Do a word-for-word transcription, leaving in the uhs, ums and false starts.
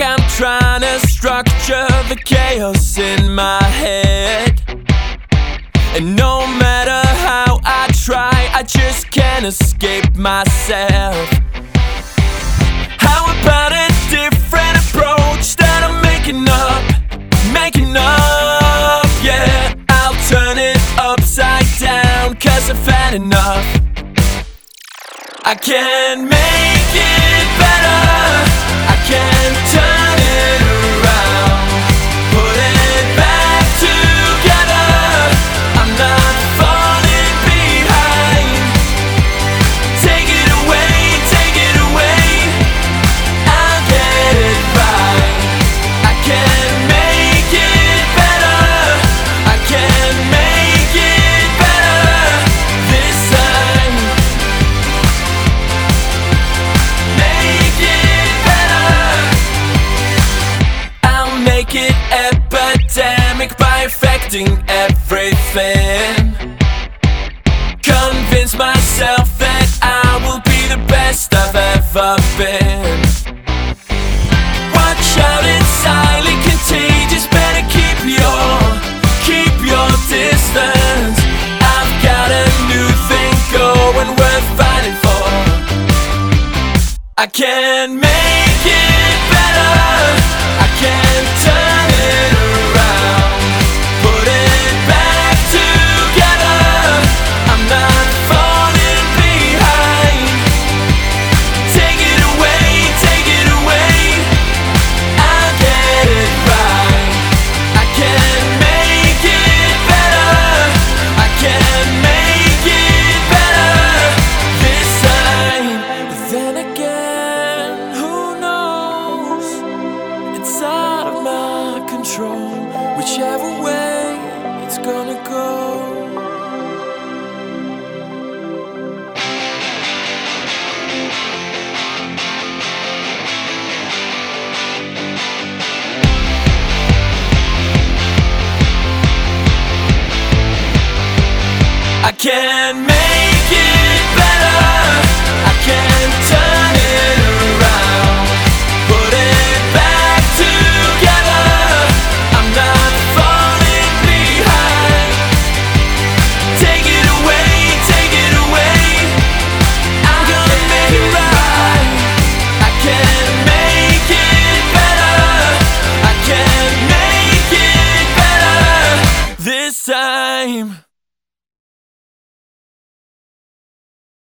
I'm trying to structure the chaos in my head, and no matter how I try, I just can't escape myself. How about a different approach that I'm making up, making up, yeah. I'll turn it upside down, cause I've had enough. I can make it better, I can turn it around, put it back together. I'm not falling behind. Take it away, take it away, I'll get it right. I can make it better, I can make it better this time. Make it better. I'll make it epidemic by affecting everything. Convince myself that I will be the best I've ever been. Watch out, it's silent, contagious. Better keep your, keep your distance. I've got a new thing going worth fighting for. I can make it better, I can turn it around, put it back together. I'm not falling behind. Take it away, take it away, I'll get it right. I can make it better, I can make it better this time. But then again, who knows? It's out of my control. Whichever way it's gonna go. I can make it